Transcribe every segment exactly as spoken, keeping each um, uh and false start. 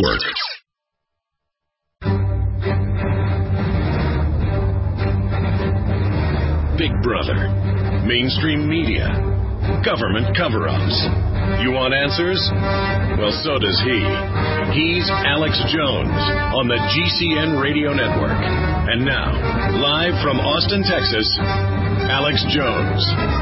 Network. Big Brother, mainstream media, government cover-ups. You want answers? Well, so does he. He's Alex Jones on the G C N Radio Network. And now, live from Austin, Texas, Alex Jones.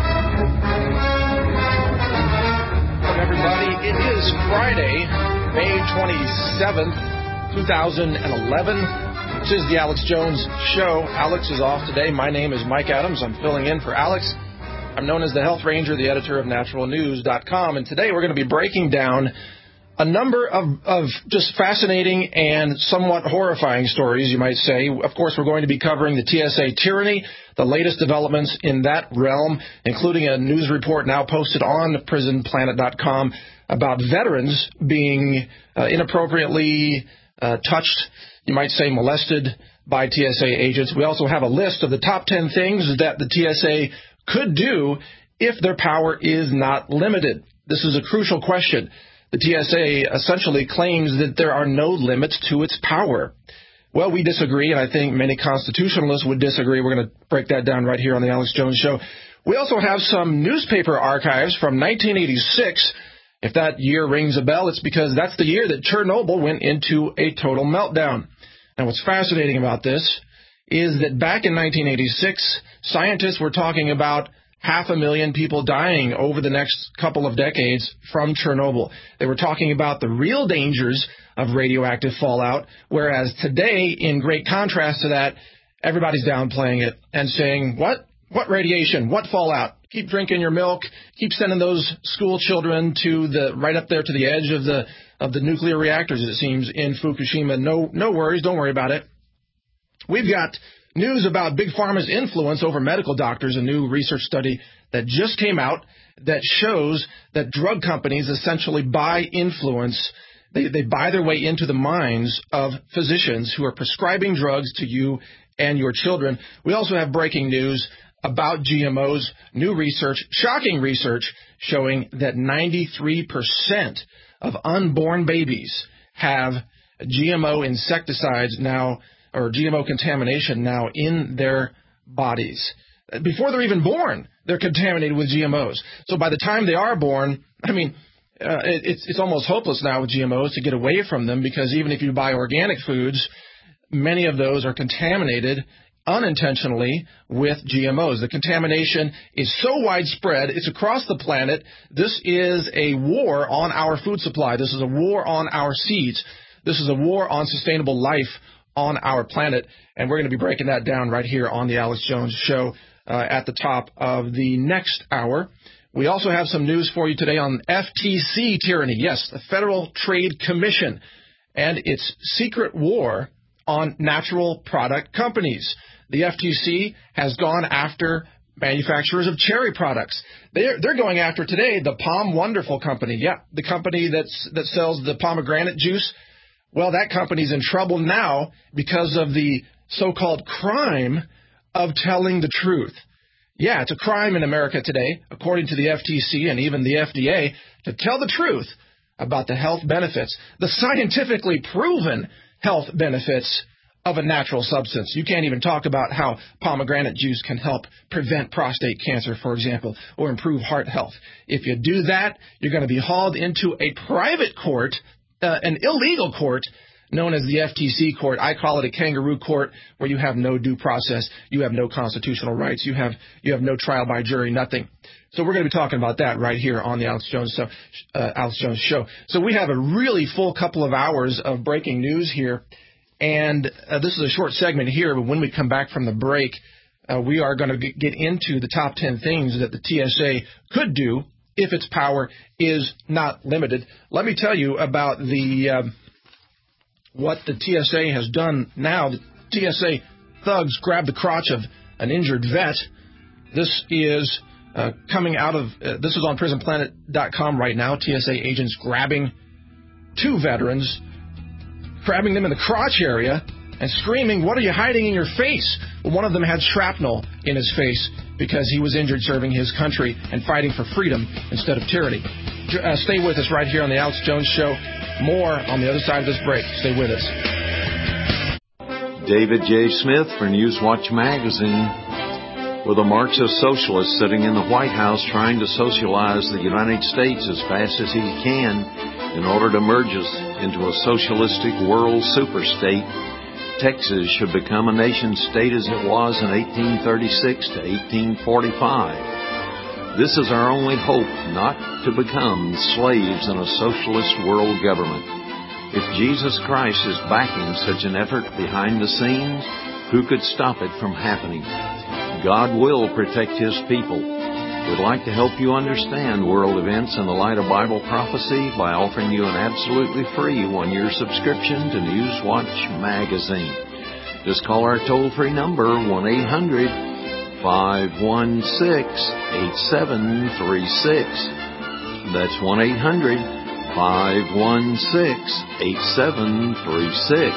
Welcome, everybody. It is Friday, May twenty-seventh, twenty eleven. This is the Alex Jones Show. Alex is off today. My name is Mike Adams. I'm filling in for Alex. I'm known as the Health Ranger, the editor of natural news dot com. And today we're going to be breaking down a number of, of just fascinating and somewhat horrifying stories, you might say. Of course, we're going to be covering the T S A tyranny, the latest developments in that realm, including a news report now posted on prison planet dot com about veterans being uh, inappropriately uh, touched, you might say molested by T S A agents. We also have a list of the top ten things that the T S A could do if their power is not limited. This is a crucial question. The T S A essentially claims that there are no limits to its power. Well, we disagree, and I think many constitutionalists would disagree. We're going to break that down right here on the Alex Jones Show. We also have some newspaper archives from nineteen eighty-six. If that year rings a bell, it's because that's the year that Chernobyl went into a total meltdown. And what's fascinating about this is that back in nineteen eighty-six, scientists were talking about half a million people dying over the next couple of decades from Chernobyl. They were talking about the real dangers of radioactive fallout, whereas today, in great contrast to that, everybody's downplaying it and saying, what? What radiation? What fallout? Keep drinking your milk. Keep sending those school children to the right up there to the edge of the of the nuclear reactors, it seems, in Fukushima. No, no worries. Don't worry about it. We've got news about Big Pharma's influence over medical doctors, a new research study that just came out that shows that drug companies essentially buy influence. They, they buy their way into the minds of physicians who are prescribing drugs to you and your children. We also have breaking news about G M Os, new research, shocking research, showing that ninety-three percent of unborn babies have G M O insecticides now, or G M O contamination now in their bodies. Before they're even born, they're contaminated with G M Os. So by the time they are born, I mean, uh, it, it's, it's almost hopeless now with G M Os to get away from them, because even if you buy organic foods, many of those are contaminated unintentionally with G M Os. The contamination is so widespread, it's across the planet. This is a war on our food supply. This is a war on our seeds. This is a war on sustainable life on our planet, and we're going to be breaking that down right here on the Alex Jones Show uh, at the top of the next hour. We also have some news for you today on F T C tyranny. Yes, the Federal Trade Commission and its secret war on natural product companies. The F T C has gone after manufacturers of cherry products. They're, they're going after today the Palm Wonderful company. Yeah, the company that's, that sells the pomegranate juice. Well, that company's in trouble now because of the so-called crime of telling the truth. Yeah, it's a crime in America today, according to the F T C and even the F D A, to tell the truth about the health benefits, the scientifically proven health benefits of a natural substance. You can't even talk about how pomegranate juice can help prevent prostate cancer, for example, or improve heart health. If you do that, you're going to be hauled into a private court, uh, an illegal court, known as the F T C court. I call it a kangaroo court, where you have no due process, you have no constitutional rights, you have you have no trial by jury, nothing. So we're going to be talking about that right here on the Alex Jones, so, uh, Alex Jones Show. So we have a really full couple of hours of breaking news here. And uh, this is a short segment here, but when we come back from the break, uh, we are going to get into the top ten things that the T S A could do if its power is not limited. Let me tell you about the uh, what the T S A has done now. The T S A thugs grabbed the crotch of an injured vet. This is uh, coming out of, uh, this is on prison planet dot com right now. T S A agents grabbing two veterans, grabbing them in the crotch area and screaming, "What are you hiding in your face?" Well, one of them had shrapnel in his face because he was injured serving his country and fighting for freedom instead of tyranny. Uh, stay with us right here on the Alex Jones Show. More on the other side of this break. Stay with us. David J. Smith for Newswatch Magazine. With a Marxist socialist sitting in the White House trying to socialize the United States as fast as he can in order to merge us into a socialistic world superstate, Texas should become a nation-state as it was in eighteen thirty-six to eighteen forty-five. This is our only hope, not to become slaves in a socialist world government. If Jesus Christ is backing such an effort behind the scenes, who could stop it from happening? God will protect His people. We'd like to help you understand world events in the light of Bible prophecy by offering you an absolutely free one-year subscription to Newswatch Magazine. Just call our toll-free number, one eight hundred, five one six, eight seven three six. That's one eight hundred, five one six, eight seven three six.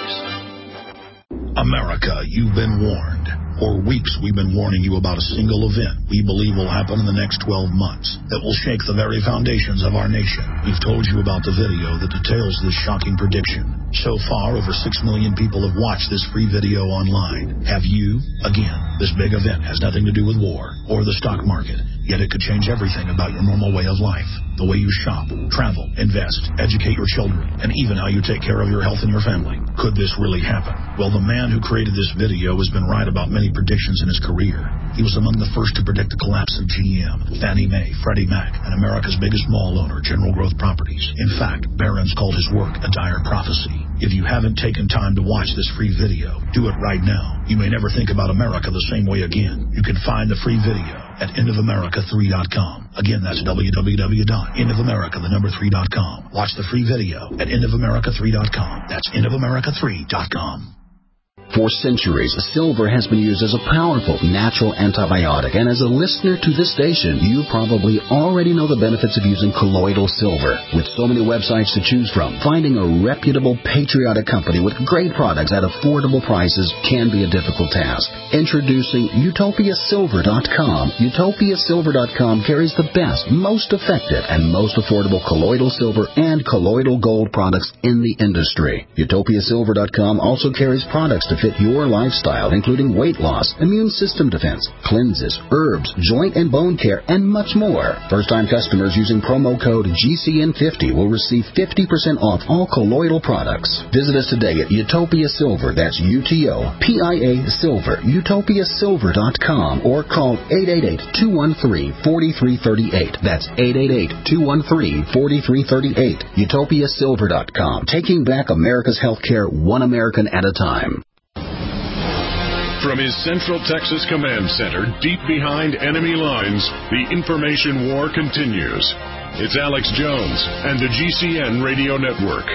America, you've been warned. For weeks, we've been warning you about a single event we believe will happen in the next twelve months that will shake the very foundations of our nation. We've told you about the video that details this shocking prediction. So far, over six million people have watched this free video online. Have you? Again, this big event has nothing to do with war or the stock market, yet it could change everything about your normal way of life. The way you shop, travel, invest, educate your children, and even how you take care of your health and your family. Could this really happen? Well, the man who created this video has been right about many predictions in his career. He was among the first to predict the collapse of G M, Fannie Mae, Freddie Mac, and America's biggest mall owner, General Growth Properties. In fact, Barron's called his work a dire prophecy. If you haven't taken time to watch this free video, do it right now. You may never think about America the same way again. You can find the free video at end of america three dot com. Again, that's w w w dot end of america the number three dot com. Watch the free video at end of america three dot com. That's end of america three dot com. For centuries, silver has been used as a powerful natural antibiotic, and as a listener to this station, you probably already know the benefits of using colloidal silver. With so many websites to choose from, finding a reputable, patriotic company with great products at affordable prices can be a difficult task. Introducing Utopia Silver dot com. Utopia Silver dot com carries the best, most effective, and most affordable colloidal silver and colloidal gold products in the industry. Utopia Silver dot com also carries products to fit your lifestyle, including weight loss, immune system defense, cleanses, herbs, joint and bone care, and much more. First-time customers using promo code G C N fifty will receive fifty percent off all colloidal products. Visit us today at Utopia Silver, that's U T O P I A Silver, Utopia Silver dot com, or call eight eight eight, two one three, four three three eight. That's eight eight eight, two one three, four three three eight. Utopia Silver dot com, taking back America's healthcare one American at a time. From his Central Texas Command Center, deep behind enemy lines, the information war continues. It's Alex Jones and the G C N Radio Network.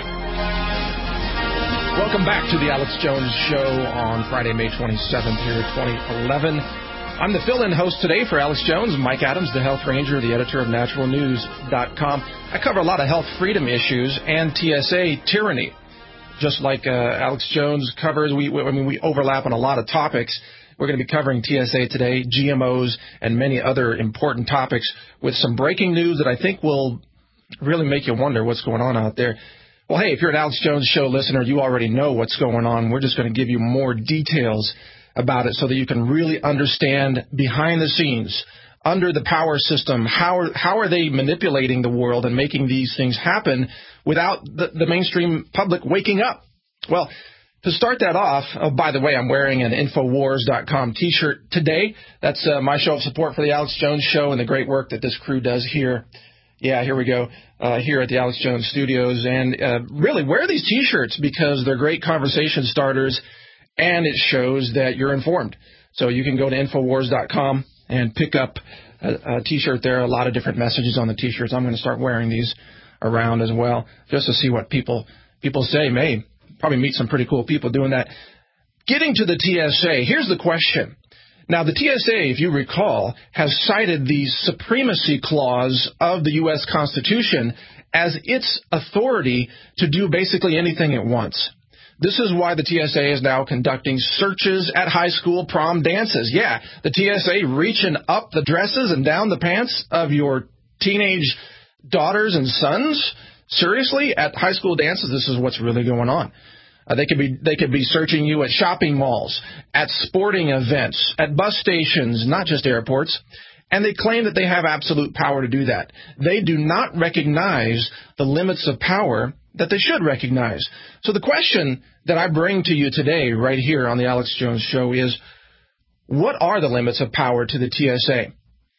Welcome back to the Alex Jones Show on Friday, May twenty-seventh, here twenty eleven. I'm the fill-in host today for Alex Jones. Mike Adams, the Health Ranger, the editor of natural news dot com. I cover a lot of health freedom issues and T S A tyranny. Just like uh, Alex Jones covers, we, we I mean we overlap on a lot of topics. We're going to be covering T S A today, G M Os, and many other important topics with some breaking news that I think will really make you wonder what's going on out there. Well, hey, if you're an Alex Jones Show listener, you already know what's going on. We're just going to give you more details about it so that you can really understand behind the scenes, under the power system, how are, how are they manipulating the world and making these things happen without the, the mainstream public waking up? Well, to start that off, oh, by the way, I'm wearing an Infowars dot com T-shirt today. That's uh, my show of support for the Alex Jones Show and the great work that this crew does here. Yeah, here we go, uh, here at the Alex Jones Studios. And uh, really, wear these T-shirts because they're great conversation starters, and it shows that you're informed. So you can go to Infowars dot com and pick up a, a T-shirt there, a lot of different messages on the T-shirts. I'm going to start wearing these around as well, just to see what people people say. May probably meet some pretty cool people doing that. Getting to the T S A, here's the question. Now, the T S A, if you recall, has cited the supremacy clause of the U S Constitution as its authority to do basically anything it wants. This is why the T S A is now conducting searches at high school prom dances. Yeah, the T S A reaching up the dresses and down the pants of your teenage daughters and sons Seriously, at high school dances, this is what's really going on. Uh, they could be they could be searching you at shopping malls, at sporting events, at bus stations, not just airports. And they claim that they have absolute power to do that. They do not recognize the limits of power that they should recognize. So the question that I bring to you today, right here on the Alex Jones Show, is what are the limits of power to the T S A?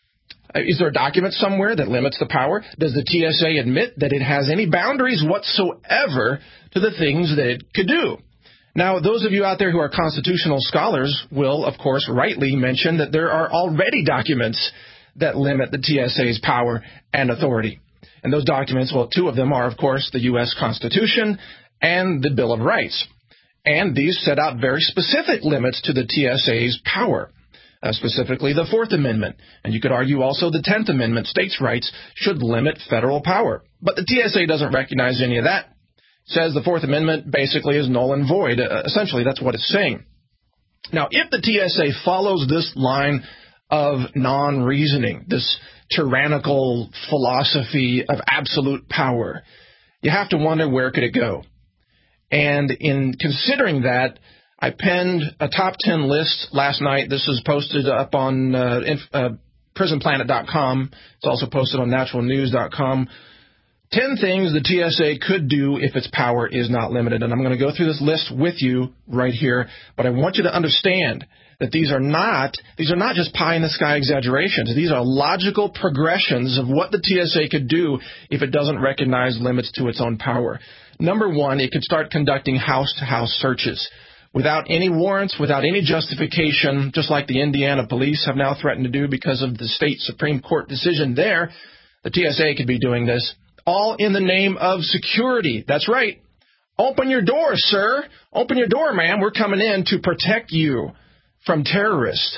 Is there a document somewhere that limits the power? Does the T S A admit that it has any boundaries whatsoever to the things that it could do? Now, those of you out there who are constitutional scholars will, of course, rightly mention that there are already documents that limit the T S A's power and authority. And those documents, well, two of them are, of course, the U S Constitution and the Bill of Rights. And these set out very specific limits to the T S A's power, uh, specifically the Fourth Amendment. And you could argue also the Tenth Amendment, states' rights, should limit federal power. But the T S A doesn't recognize any of that. Says the Fourth Amendment basically is null and void. Uh, essentially, that's what it's saying. Now, if the T S A follows this line of non-reasoning, this tyrannical philosophy of absolute power, you have to wonder, where could it go? And in considering that, I penned a top ten list last night. This is posted up on uh, inf- uh, prison planet dot com. It's also posted on natural news dot com. Ten things the T S A could do if its power is not limited. And I'm going to go through this list with you right here. But I want you to understand that these are not these are not just pie-in-the-sky exaggerations. These are logical progressions of what the T S A could do if it doesn't recognize limits to its own power. Number one, it could start conducting house-to-house searches without any warrants, without any justification, just like the Indiana police have now threatened to do because of the state Supreme Court decision there. The T S A could be doing this, all in the name of security. That's right. Open your door, sir. Open your door, ma'am. We're coming in to protect you from terrorists.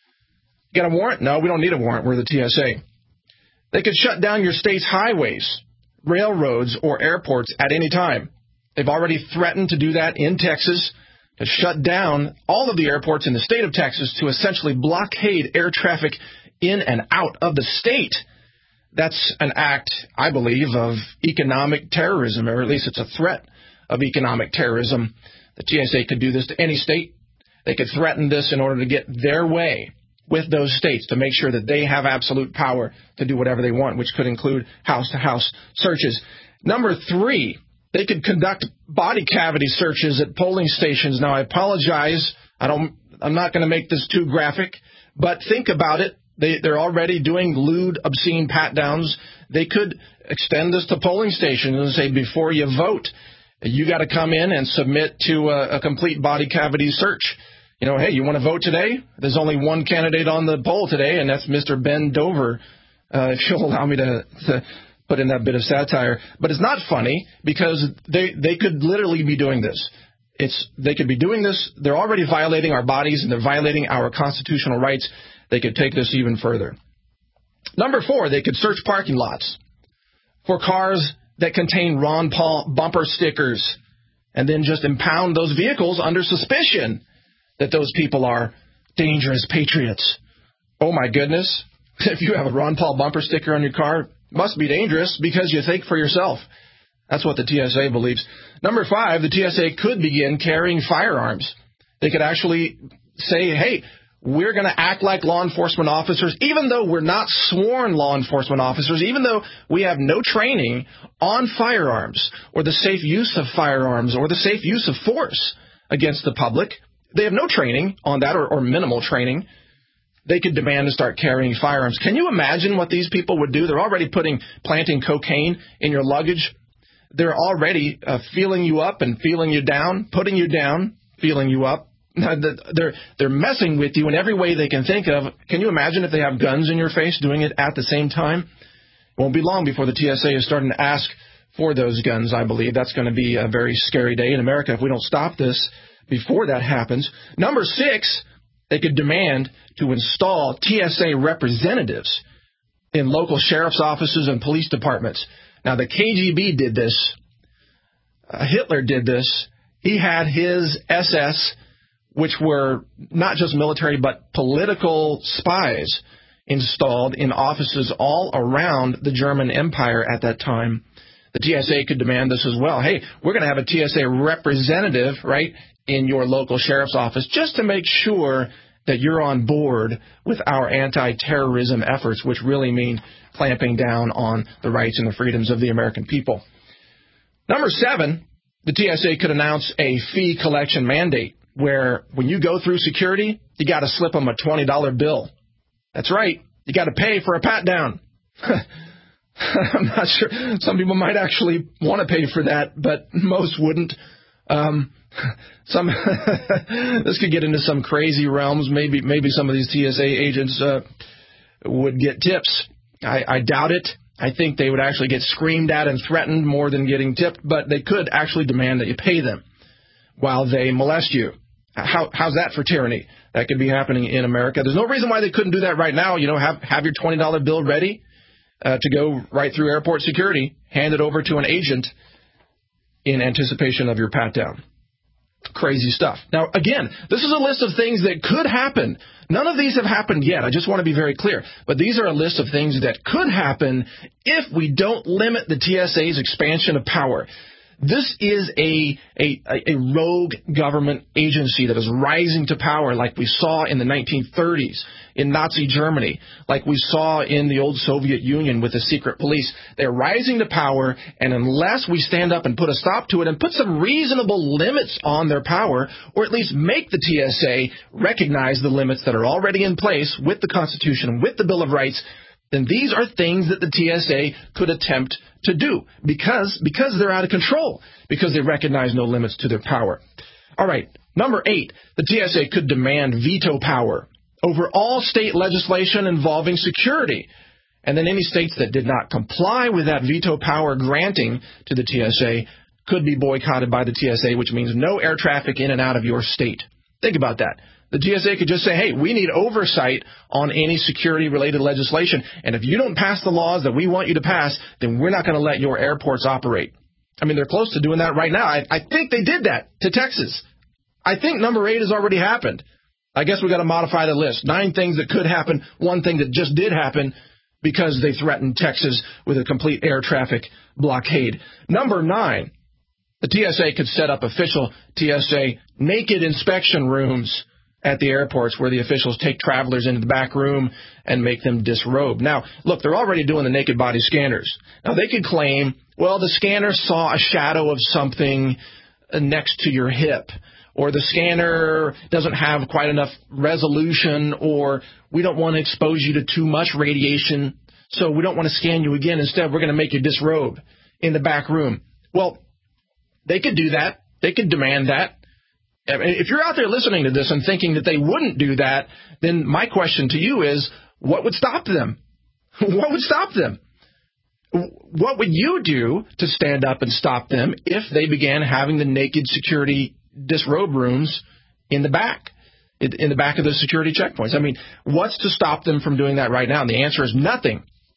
You got a warrant? No, we don't need a warrant. We're the T S A. They could shut down your state's highways, railroads, or airports at any time. They've already threatened to do that in Texas, to shut down all of the airports in the state of Texas, to essentially blockade air traffic in and out of the state. That's an act, I believe, of economic terrorism, or at least it's a threat of economic terrorism. The T S A could do this to any state. They could threaten this in order to get their way with those states, to make sure that they have absolute power to do whatever they want, which could include house-to-house searches. Number three, they could conduct body cavity searches at polling stations. Now, I apologize. I don't, I'm not going to make this too graphic, but think about it. They, they're already doing lewd, obscene pat-downs. They could extend this to polling stations and say, before you vote, you got to come in and submit to a, a complete body cavity search. You know, hey, you want to vote today? There's only one candidate on the poll today, and that's Mister Ben Dover, uh, if you'll allow me to, to put in that bit of satire. But it's not funny, because they, they could literally be doing this. It's They could be doing this. They're already violating our bodies, and they're violating our constitutional rights. They could take this even further. Number four, they could search parking lots for cars that contain Ron Paul bumper stickers, and then just impound those vehicles under suspicion that those people are dangerous patriots. Oh, my goodness. If you have a Ron Paul bumper sticker on your car, it must be dangerous, because you think for yourself. That's what the T S A believes. Number five, the T S A could begin carrying firearms. They could actually say, hey, we're going to act like law enforcement officers, even though we're not sworn law enforcement officers, even though we have no training on firearms or the safe use of firearms or the safe use of force against the public. They have no training on that, or, or minimal training. They could demand to start carrying firearms. Can you imagine what these people would do? They're already putting, planting cocaine in your luggage. They're already uh, feeling you up and feeling you down, putting you down, feeling you up. They're they're messing with you in every way they can think of. Can you imagine if they have guns in your face doing it at the same time? It won't be long before the T S A is starting to ask for those guns, I believe. That's going to be a very scary day in America if we don't stop this before that happens. Number six, they could demand to install T S A representatives in local sheriff's offices and police departments. Now, the K G B did this. Uh, Hitler did this. He had his S S, which were not just military but political spies, installed in offices all around the German Empire at that time. The T S A could demand this as well. Hey, we're going to have a T S A representative, right, in your local sheriff's office just to make sure that you're on board with our anti-terrorism efforts, which really mean clamping down on the rights and the freedoms of the American people. Number seven, the T S A could announce a fee collection mandate where when you go through security, you got to slip them a twenty dollar bill. That's right. You got to pay for a pat-down. I'm not sure. Some people might actually want to pay for that, but most wouldn't. Um, some this could get into some crazy realms. Maybe maybe some of these T S A agents uh, would get tips. I, I doubt it. I think they would actually get screamed at and threatened more than getting tipped, but they could actually demand that you pay them while they molest you. How, how's that for tyranny? That could be happening in America. There's no reason why they couldn't do that right now. You know, have have your twenty dollar bill ready uh, to go right through airport security, hand it over to an agent in anticipation of your pat-down. Crazy stuff. Now, again, this is a list of things that could happen. None of these have happened yet. I just want to be very clear. But these are a list of things that could happen if we don't limit the T S A's expansion of power. This is a, a, a rogue government agency that is rising to power like we saw in the nineteen thirties in Nazi Germany, like we saw in the old Soviet Union with the secret police. They're rising to power, and unless we stand up and put a stop to it and put some reasonable limits on their power, or at least make the T S A recognize the limits that are already in place with the Constitution, with the Bill of Rights, then these are things that the T S A could attempt to do because, because they're out of control, because they recognize no limits to their power. All right, number eight, the T S A could demand veto power over all state legislation involving security. And then any states that did not comply with that veto power granting to the T S A could be boycotted by the T S A, which means no air traffic in and out of your state. Think about that. The T S A could just say, hey, we need oversight on any security-related legislation, and if you don't pass the laws that we want you to pass, then we're not going to let your airports operate. I mean, they're close to doing that right now. I, I think they did that to Texas. I think number eight has already happened. I guess we've got to modify the list. Nine things that could happen, one thing that just did happen because they threatened Texas with a complete air traffic blockade. Number nine, the T S A could set up official T S A naked inspection rooms at the airports where the officials take travelers into the back room and make them disrobe. Now, look, they're already doing the naked body scanners. Now, they could claim, well, the scanner saw a shadow of something next to your hip, or the scanner doesn't have quite enough resolution, or we don't want to expose you to too much radiation, so we don't want to scan you again. Instead, we're going to make you disrobe in the back room. Well, they could do that. They could demand that. If you're out there listening to this and thinking that they wouldn't do that, then my question to you is, what would stop them? What would stop them? What would you do to stand up and stop them if they began having the naked security disrobe rooms in the back, in the back of the security checkpoints? I mean, what's to stop them from doing that right now? And the answer is nothing.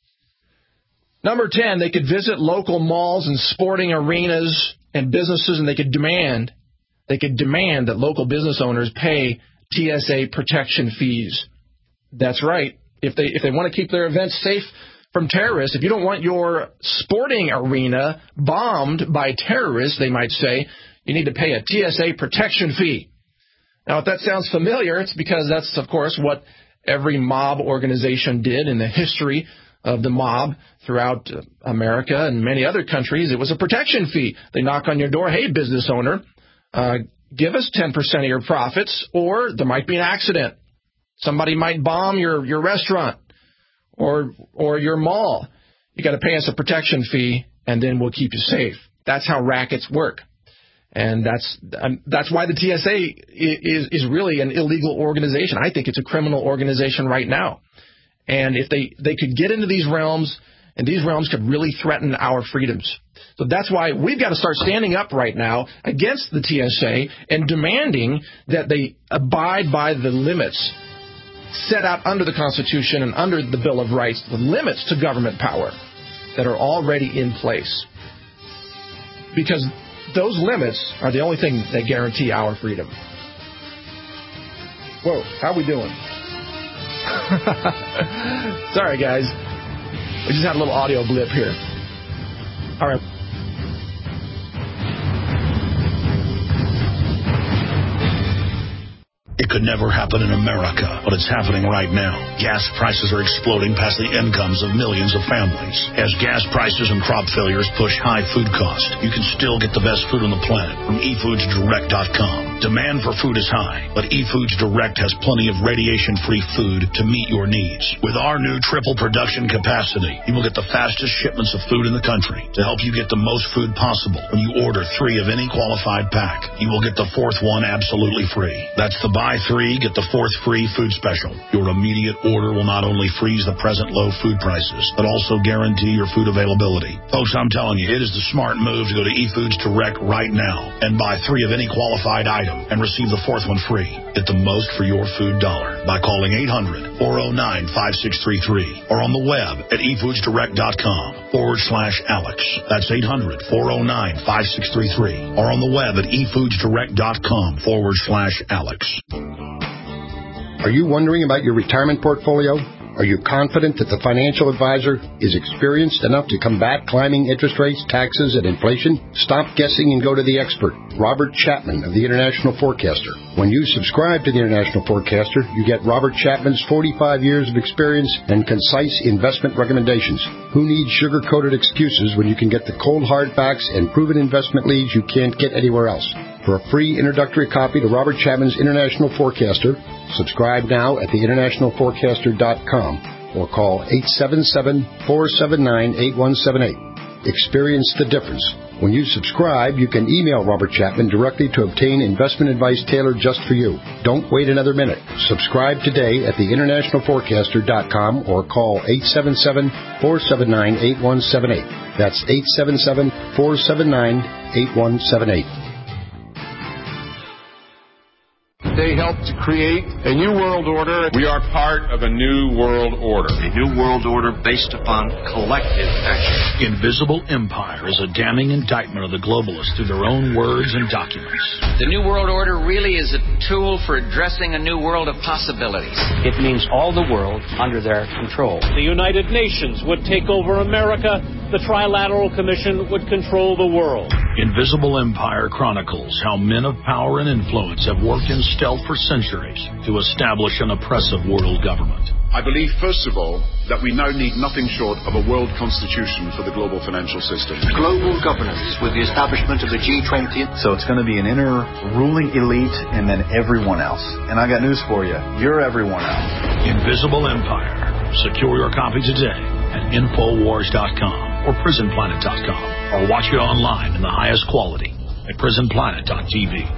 Number ten, they could visit local malls and sporting arenas and businesses, and they could demand They could demand that local business owners pay T S A protection fees. That's right. If they if they want to keep their events safe from terrorists, if you don't want your sporting arena bombed by terrorists, they might say, you need to pay a T S A protection fee. Now, if that sounds familiar, it's because that's, of course, what every mob organization did in the history of the mob throughout America and many other countries. It was a protection fee. They knock on your door, hey, business owner, Uh, give us ten percent of your profits, or there might be an accident. Somebody might bomb your, your restaurant or or your mall. You got to pay us a protection fee, and then we'll keep you safe. That's how rackets work. And that's um, that's why the T S A is, is really an illegal organization. I think it's a criminal organization right now. And if they, they could get into these realms, and these realms could really threaten our freedoms. So that's why we've got to start standing up right now against the T S A and demanding that they abide by the limits set out under the Constitution and under the Bill of Rights, the limits to government power that are already in place. Because those limits are the only thing that guarantee our freedom. Whoa, how we doing? Sorry, guys. We just had a little audio blip here. All right. could never happen in America, but it's happening right now. Gas prices are exploding past the incomes of millions of families. As gas prices and crop failures push high food costs, you can still get the best food on the planet from e foods direct dot com. Demand for food is high, but eFoods Direct has plenty of radiation-free food to meet your needs. With our new triple production capacity, you will get the fastest shipments of food in the country to help you get the most food possible. When you order three of any qualified pack, you will get the fourth one absolutely free. That's the buy three, get the fourth free food special. Your immediate order will not only freeze the present low food prices, but also guarantee your food availability. Folks, I'm telling you, it is the smart move to go to eFoods Direct right now and buy three of any qualified item and receive the fourth one free. Get the most for your food dollar by calling eight hundred, four oh nine, five six three three or on the web at e foods direct dot com forward slash Alex. That's eight hundred, four oh nine, five six three three or on the web at e foods direct dot com forward slash Alex. Are you wondering about your retirement portfolio? Are you confident that the financial advisor is experienced enough to combat climbing interest rates, taxes, and inflation? Stop guessing and go to the expert, Robert Chapman of the International Forecaster. When you subscribe to the International Forecaster, you get Robert Chapman's forty-five years of experience and concise investment recommendations. Who needs sugar-coated excuses when you can get the cold hard facts and proven investment leads you can't get anywhere else? For a free introductory copy to Robert Chapman's International Forecaster, subscribe now at the international forecaster dot com or call eight seven seven, four seven nine, eight one seven eight. Experience the difference. When you subscribe, you can email Robert Chapman directly to obtain investment advice tailored just for you. Don't wait another minute. Subscribe today at the international forecaster dot com or call eight seven seven, four seven nine, eight one seven eight. That's eight seven seven, four seven nine, eight one seven eight. They helped to create a new world order. We are part of a new world order. A new world order based upon collective action. Invisible Empire is a damning indictment of the globalists through their own words and documents. The new world order really is a tool for addressing a new world of possibilities. It means all the world under their control. The United Nations would take over America. The Trilateral Commission would control the world. Invisible Empire chronicles how men of power and influence have worked in stealth for centuries to establish an oppressive world government. I believe, first of all, that we now need nothing short of a world constitution for the global financial system. Global governance with the establishment of the G twenty. So it's going to be an inner ruling elite and then everyone else. And I got news for you. You're everyone else. Invisible Empire. Secure your copy today at infowars dot com or prison planet dot com or watch it online in the highest quality at prison planet dot t v.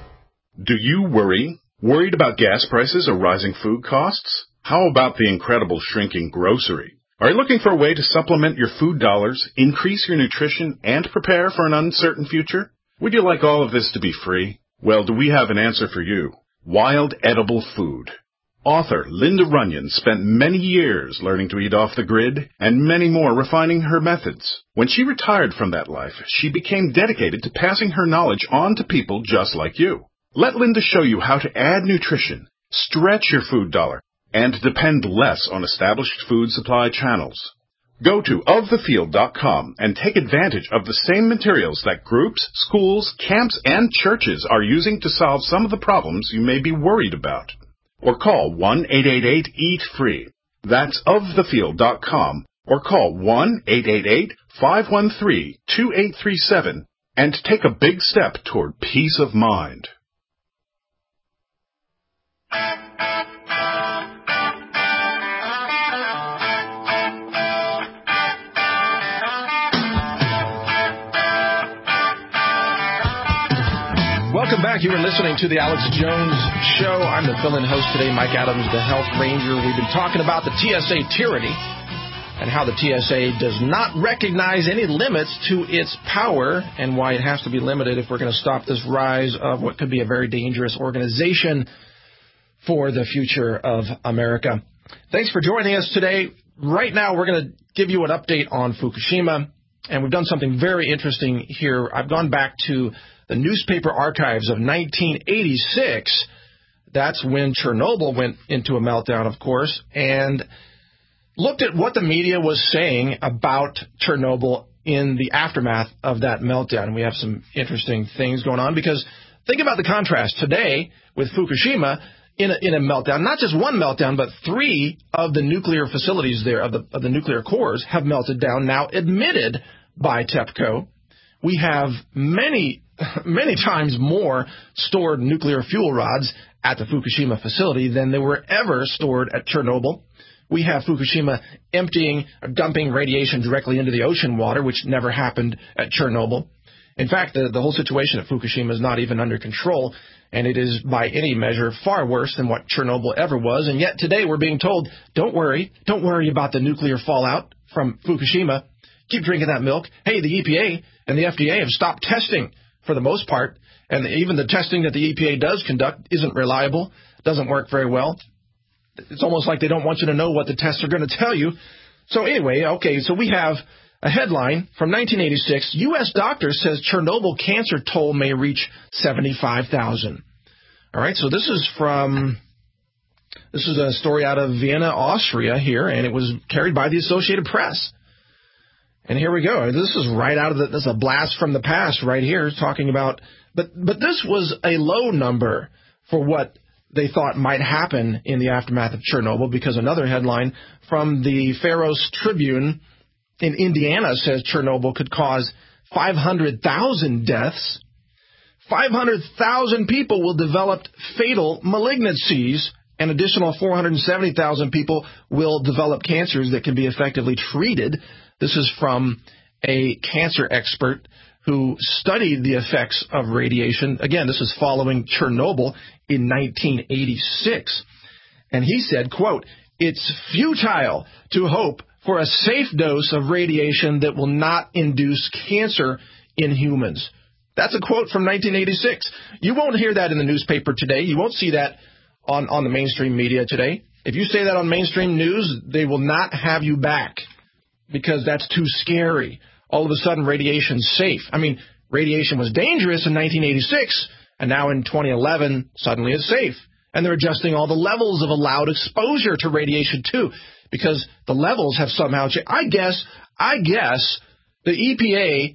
Do you worry? Worried about gas prices or rising food costs? How about the incredible shrinking grocery? Are you looking for a way to supplement your food dollars, increase your nutrition, and prepare for an uncertain future? Would you like all of this to be free? Well, do we have an answer for you? Wild Edible Food. Author Linda Runyon spent many years learning to eat off the grid and many more refining her methods. When she retired from that life, she became dedicated to passing her knowledge on to people just like you. Let Linda show you how to add nutrition, stretch your food dollar, and depend less on established food supply channels. Go to of the field dot com and take advantage of the same materials that groups, schools, camps, and churches are using to solve some of the problems you may be worried about. Or call one eight eight eight, E A T, FREE. That's of the field dot com or call one eight eight eight, five one three, two eight three seven and take a big step toward peace of mind. Welcome back. You are listening to the Alex Jones Show. I'm the fill-in host today, Mike Adams, the Health Ranger. We've been talking about the T S A tyranny and how the T S A does not recognize any limits to its power and why it has to be limited if we're going to stop this rise of what could be a very dangerous organization for the future of America. Thanks for joining us today. Right now, we're going to give you an update on Fukushima, and we've done something very interesting here. I've gone back to the newspaper archives of nineteen eighty-six. That's when Chernobyl went into a meltdown, of course, and looked at what the media was saying about Chernobyl in the aftermath of that meltdown. We have some interesting things going on because think about the contrast today with Fukushima. in a, in a meltdown. Not just one meltdown, but three of the nuclear facilities there, of the, of the nuclear cores, have melted down, now admitted by TEPCO. We have many, many times more stored nuclear fuel rods at the Fukushima facility than there were ever stored at Chernobyl. We have Fukushima emptying, dumping radiation directly into the ocean water, which never happened at Chernobyl. In fact, the, the whole situation at Fukushima is not even under control, and it is, by any measure, far worse than what Chernobyl ever was. And yet today we're being told, don't worry, don't worry about the nuclear fallout from Fukushima. Keep drinking that milk. Hey, the E P A and the F D A have stopped testing for the most part, and even the testing that the E P A does conduct isn't reliable, doesn't work very well. It's almost like they don't want you to know what the tests are going to tell you. So anyway, okay, so we have a headline from nineteen eighty-six. U S doctor says Chernobyl cancer toll may reach seventy-five thousand. All right, so this is from, this is a story out of Vienna, Austria here, and it was carried by the Associated Press. And here we go. This is right out of the, this is a blast from the past right here, talking about, but but this was a low number for what they thought might happen in the aftermath of Chernobyl, because another headline from the Pharos Tribune in Indiana says Chernobyl could cause five hundred thousand deaths. five hundred thousand people will develop fatal malignancies. An additional four hundred seventy thousand people will develop cancers that can be effectively treated. This is from a cancer expert who studied the effects of radiation. Again, this is following Chernobyl in nineteen eighty-six. And he said, quote, "It's futile to hope for a safe dose of radiation that will not induce cancer in humans." That's a quote from nineteen eighty-six. You won't hear that in the newspaper today. You won't see that on, on the mainstream media today. If you say that on mainstream news, they will not have you back, because that's too scary. All of a sudden, radiation's safe. I mean, radiation was dangerous in nineteen eighty-six, and now in twenty eleven, suddenly it's safe. And they're adjusting all the levels of allowed exposure to radiation, too, because the levels have somehow changed. I guess, I guess the E P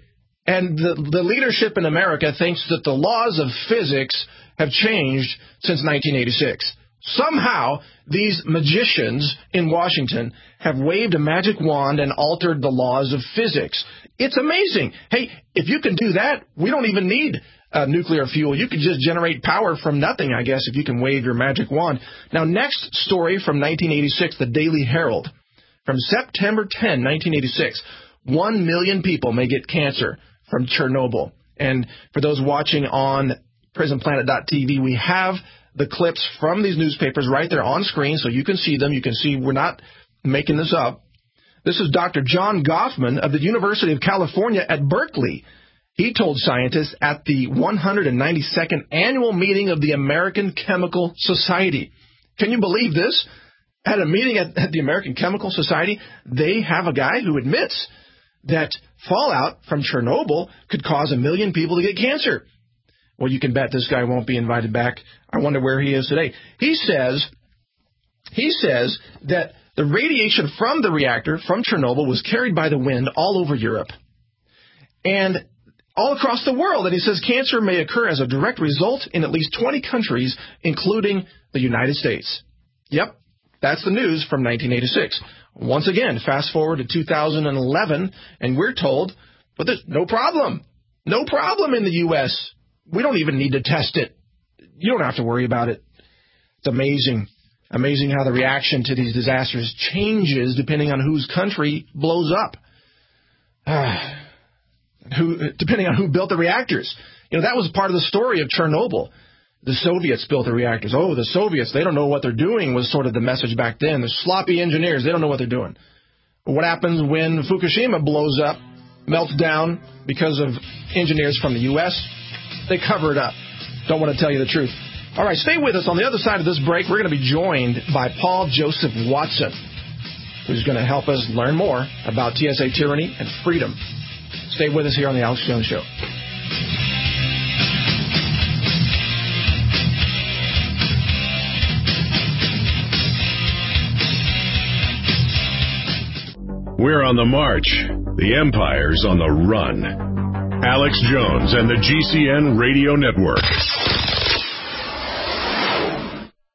A and the, the leadership in America thinks that the laws of physics have changed since nineteen eighty-six. Somehow, these magicians in Washington have waved a magic wand and altered the laws of physics. It's amazing. Hey, if you can do that, we don't even need uh, nuclear fuel. You can just generate power from nothing, I guess, if you can wave your magic wand. Now, next story from nineteen eighty-six, the Daily Herald. From September tenth, nineteen eighty-six, one million people may get cancer from Chernobyl. And for those watching on prison planet dot t v, we have the clips from these newspapers right there on screen, so you can see them. You can see we're not making this up. This is Doctor John Goffman of the University of California at Berkeley. He told scientists at the one hundred ninety-second annual meeting of the American Chemical Society. Can you believe this? At a meeting at, at the American Chemical Society, they have a guy who admits that fallout from Chernobyl could cause a million people to get cancer. Well, you can bet this guy won't be invited back. I wonder where he is today. He says, he says that the radiation from the reactor, from Chernobyl, was carried by the wind all over Europe and all across the world. And he says cancer may occur as a direct result in at least twenty countries, including the United States. Yep, that's the news from nineteen eighty-six. Once again, fast forward to two thousand eleven, and we're told, but there's no problem. No problem in the U S We don't even need to test it. You don't have to worry about it. It's amazing. Amazing how the reaction to these disasters changes depending on whose country blows up. Ah, who, depending on who built the reactors. You know, that was part of the story of Chernobyl. The Soviets built the reactors. Oh, the Soviets, they don't know what they're doing, was sort of the message back then. The sloppy engineers, they don't know what they're doing. But what happens when Fukushima blows up, melts down because of engineers from the U S? They cover it up. Don't want to tell you the truth. All right, stay with us. On the other side of this break, we're going to be joined by Paul Joseph Watson, who's going to help us learn more about T S A tyranny and freedom. Stay with us here on The Alex Jones Show. We're on the march. The empire's on the run. Alex Jones and the G C N Radio Network.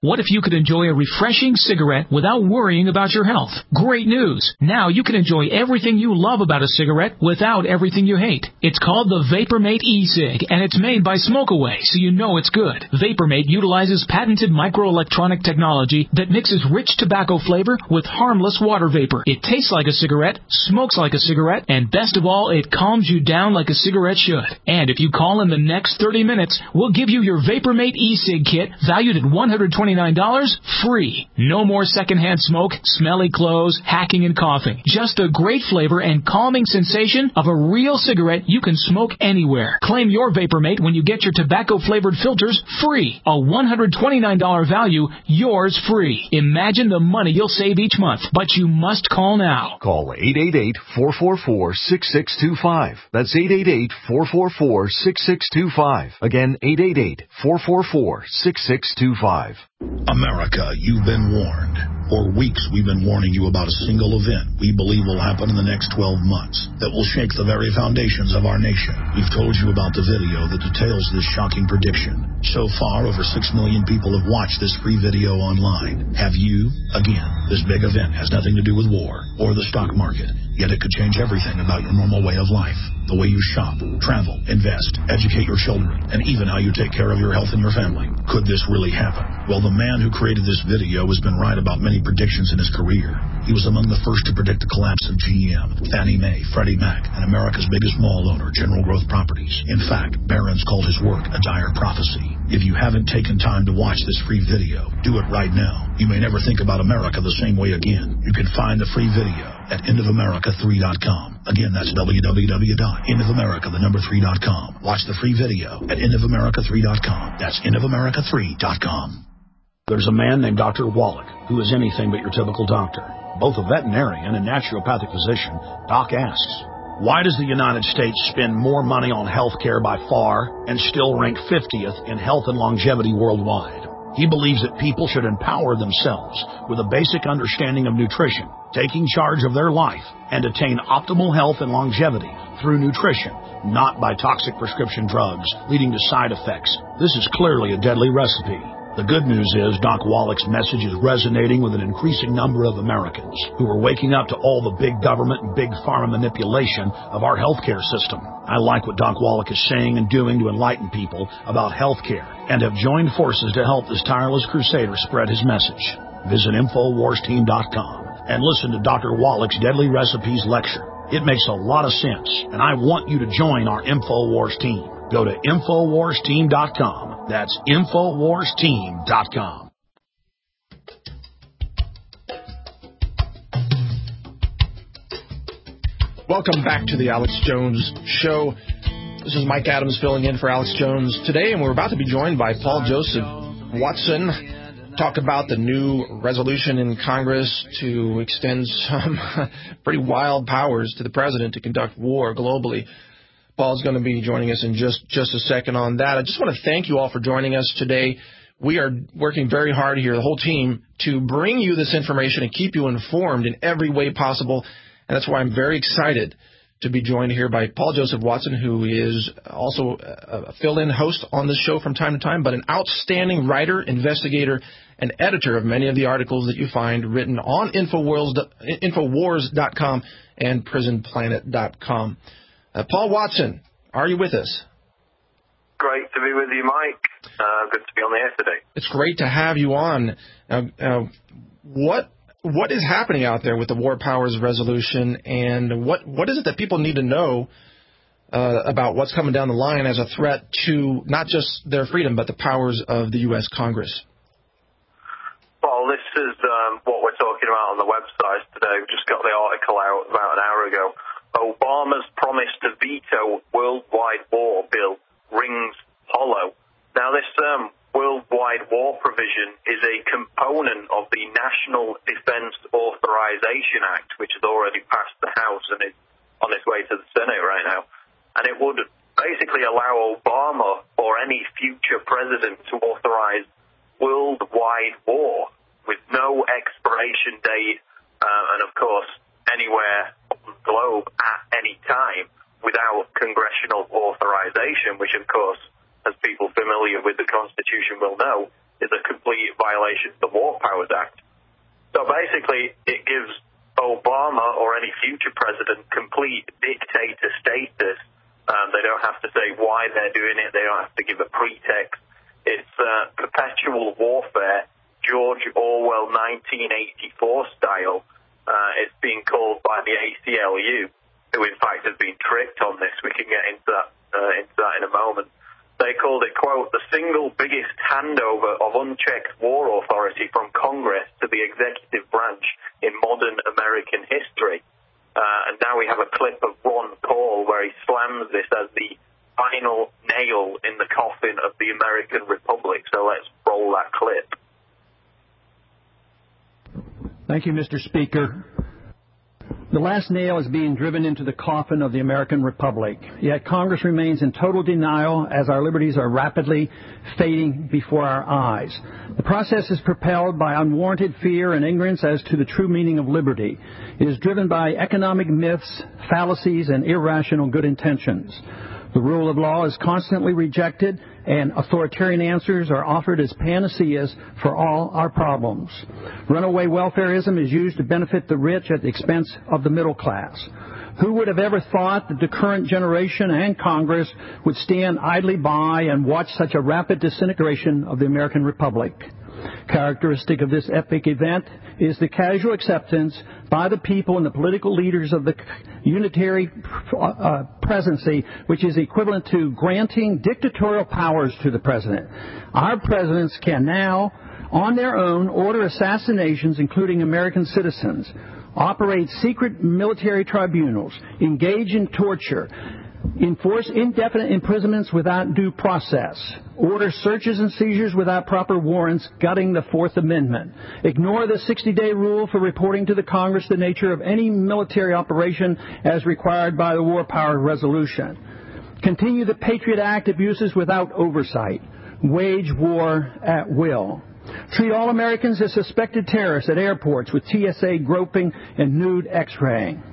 What if you could enjoy a refreshing cigarette without worrying about your health? Great news! Now you can enjoy everything you love about a cigarette without everything you hate. It's called the VaporMate e-cig, and it's made by Smokeaway, so you know it's good. VaporMate utilizes patented microelectronic technology that mixes rich tobacco flavor with harmless water vapor. It tastes like a cigarette, smokes like a cigarette, and best of all, it calms you down like a cigarette should. And if you call in the next thirty minutes, we'll give you your VaporMate e-cig kit valued at one hundred twenty-nine dollars free. No more secondhand smoke, smelly clothes, hacking and coughing. Just a great flavor and calming sensation of a real cigarette you can smoke anywhere. Claim your VaporMate when you get your tobacco-flavored filters free. A one hundred twenty-nine dollars value, yours free. Imagine the money you'll save each month, but you must call now. Call eight eight eight, four four four, six six two five. That's eight eight eight, four four four, six six two five. Again, eight eight eight, four four four, six six two five. America, you've been warned. For weeks, we've been warning you about a single event we believe will happen in the next twelve months that will shake the very foundations of our nation. We've told you about the video that details this shocking prediction. So far, over six million people have watched this free video online. Have you? Again, this big event has nothing to do with war or the stock market, yet it could change everything about your normal way of life. The way you shop, travel, invest, educate your children, and even how you take care of your health and your family. Could this really happen? Well, the man who created this video has been right about many predictions in his career. He was among the first to predict the collapse of G M, Fannie Mae, Freddie Mac, and America's biggest mall owner, General Growth Properties. In fact, Barron's called his work a dire prophecy. If you haven't taken time to watch this free video, do it right now. You may never think about America the same way again. You can find the free video at end of america three dot com. Again, that's w w w dot end of america the number three dot com. Watch the free video at end of america three dot com. That's end of america three dot com. There's a man named Doctor Wallach who is anything but your typical doctor. Both a veterinarian and naturopathic physician, Doc asks, why does the United States spend more money on health care by far and still rank fiftieth in health and longevity worldwide? He believes that people should empower themselves with a basic understanding of nutrition, taking charge of their life, and attain optimal health and longevity through nutrition, not by toxic prescription drugs leading to side effects. This is clearly a deadly recipe. The good news is Doc Wallach's message is resonating with an increasing number of Americans who are waking up to all the big government and big pharma manipulation of our healthcare system. I like what Doc Wallach is saying and doing to enlighten people about healthcare and have joined forces to help this tireless crusader spread his message. Visit infowars team dot com and listen to Doctor Wallach's Deadly Recipes lecture. It makes a lot of sense, and I want you to join our InfoWars team. Go to infowars team dot com. That's infowars team dot com. Welcome back to the Alex Jones Show. This is Mike Adams filling in for Alex Jones today, and we're about to be joined by Paul Joseph Watson. Talk about the new resolution in Congress to extend some pretty wild powers to the president to conduct war globally. Paul's going to be joining us in just, just a second on that. I just want to thank you all for joining us today. We are working very hard here, the whole team, to bring you this information and keep you informed in every way possible. And that's why I'm very excited to be joined here by Paul Joseph Watson, who is also a fill-in host on this show from time to time, but an outstanding writer, investigator, and editor of many of the articles that you find written on Infowars dot com and prison planet dot com. Uh, Paul Watson, are you with us? Great to be with you, Mike. Uh, good to be on the air today. It's great to have you on. Now, uh, what what is happening out there with the War Powers Resolution, and what, what is it that people need to know uh, about what's coming down the line as a threat to not just their freedom, but the powers of the U S Congress? Well, this is um, what we're talking about on the website today. We just got the article out about an hour ago. Obama's promise to veto worldwide war bill rings hollow. Now, this um, worldwide war provision is a component of the National Defense Authorization Act, which has already passed the House and is on its way to the Senate right now. And it would basically allow Obama or any future president to authorize worldwide war with no expiration date uh, and, of course, anywhere on the globe at any time without congressional authorization, which, of course, as people familiar with the Constitution will know, is a complete violation of the War Powers Act. So basically, it gives Obama or any future president complete dictator status. Um, they don't have to say why they're doing it. They don't have to give a pretext. It's uh, perpetual warfare, George Orwell nineteen eighty-four style. Uh, it's being called by the A C L U, who in fact has been tricked on this. We can get into that, uh, into that in a moment. They called it, quote, the single biggest handover of unchecked war authority from Congress to the executive branch in modern American history. Uh, and now we have a clip of Ron Paul where he slams this as the final nail in the coffin of the American Republic. So let's roll that clip. Thank you, Mister Speaker. The last nail is being driven into the coffin of the American Republic, yet Congress remains in total denial as our liberties are rapidly fading before our eyes. The process is propelled by unwarranted fear and ignorance as to the true meaning of liberty. It is driven by economic myths, fallacies, and irrational good intentions. The rule of law is constantly rejected, and authoritarian answers are offered as panaceas for all our problems. Runaway welfareism is used to benefit the rich at the expense of the middle class. Who would have ever thought that the current generation and Congress would stand idly by and watch such a rapid disintegration of the American Republic? Characteristic of this epic event is the casual acceptance by the people and the political leaders of the unitary uh, presidency, which is equivalent to granting dictatorial powers to the president. Our presidents can now, on their own, order assassinations, including American citizens, operate secret military tribunals, engage in torture, enforce indefinite imprisonments without due process, order searches and seizures without proper warrants, gutting the Fourth Amendment, ignore the sixty-day rule for reporting to the Congress the nature of any military operation as required by the War Powers Resolution, continue the Patriot Act abuses without oversight, wage war at will, treat all Americans as suspected terrorists at airports with T S A groping and nude X-raying.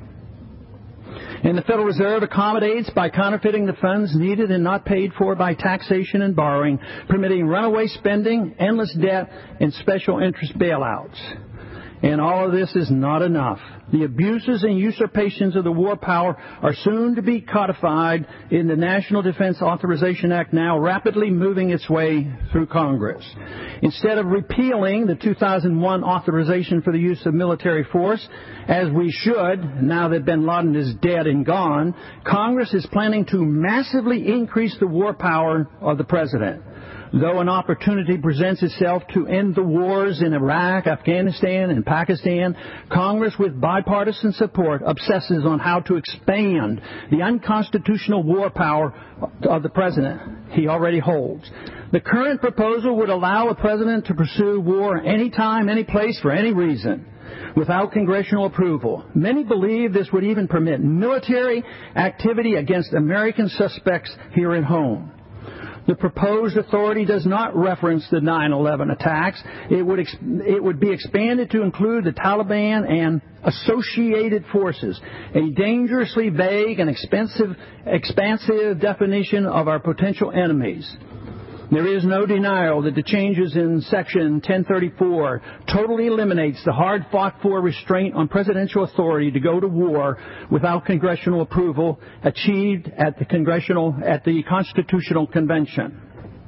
And the Federal Reserve accommodates by counterfeiting the funds needed and not paid for by taxation and borrowing, permitting runaway spending, endless debt, and special interest bailouts. And all of this is not enough. The abuses and usurpations of the war power are soon to be codified in the National Defense Authorization Act, now rapidly moving its way through Congress. Instead of repealing the two thousand one authorization for the use of military force, as we should, now that bin Laden is dead and gone, Congress is planning to massively increase the war power of the president. Though an opportunity presents itself to end the wars in Iraq, Afghanistan, and Pakistan, Congress, with bipartisan support, obsesses on how to expand the unconstitutional war power of the president he already holds. The current proposal would allow a president to pursue war anytime, any place, for any reason, without congressional approval. Many believe this would even permit military activity against American suspects here at home. The proposed authority does not reference the nine eleven attacks. It would, ex- it would be expanded to include the Taliban and associated forces, a dangerously vague and expensive, expansive definition of our potential enemies. There is no denial that the changes in Section ten thirty-four totally eliminates the hard-fought-for restraint on presidential authority to go to war without congressional approval achieved at the congressional at the Constitutional Convention.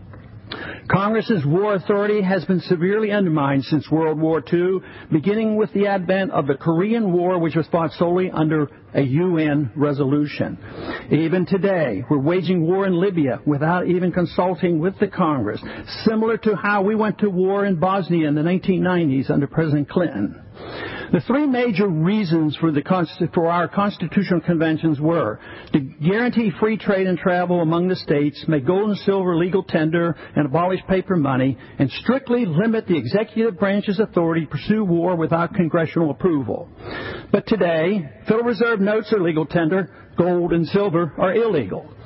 Congress's war authority has been severely undermined since World War Two, beginning with the advent of the Korean War, which was fought solely under a U N resolution. Even today, we're waging war in Libya without even consulting with the Congress, similar to how we went to war in Bosnia in the nineteen nineties under President Clinton. The three major reasons for, the, for our constitutional conventions were to guarantee free trade and travel among the states, make gold and silver legal tender, and abolish paper money, and strictly limit the executive branch's authority to pursue war without congressional approval. But today, Federal Reserve notes are legal tender, gold and silver are illegal.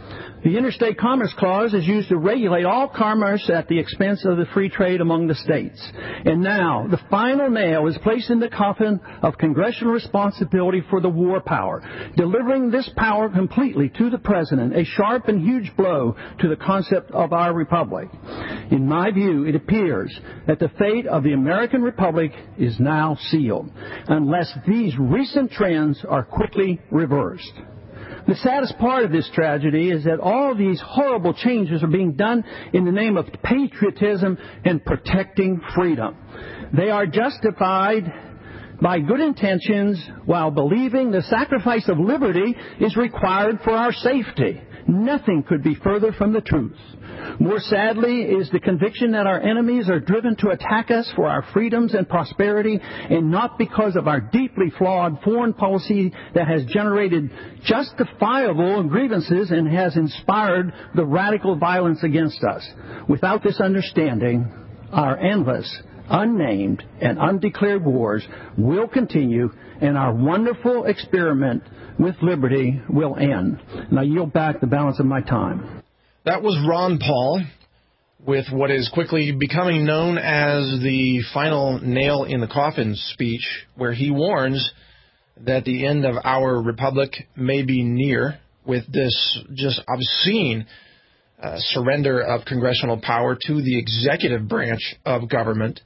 The Interstate Commerce Clause is used to regulate all commerce at the expense of the free trade among the states. And now, the final nail is placed in the coffin of congressional responsibility for the war power, delivering this power completely to the President, a sharp and huge blow to the concept of our republic. In my view, it appears that the fate of the American Republic is now sealed, unless these recent trends are quickly reversed. The saddest part of this tragedy is that all these horrible changes are being done in the name of patriotism and protecting freedom. They are justified by good intentions while believing the sacrifice of liberty is required for our safety. Nothing could be further from the truth. More sadly is the conviction that our enemies are driven to attack us for our freedoms and prosperity, and not because of our deeply flawed foreign policy that has generated justifiable grievances and has inspired the radical violence against us. Without this understanding, our endless, unnamed, and undeclared wars will continue, and our wonderful experiment with liberty will end. And I yield back the balance of my time. That was Ron Paul with what is quickly becoming known as the final nail in the coffin speech, where he warns that the end of our republic may be near with this just obscene uh, surrender of congressional power to the executive branch of government.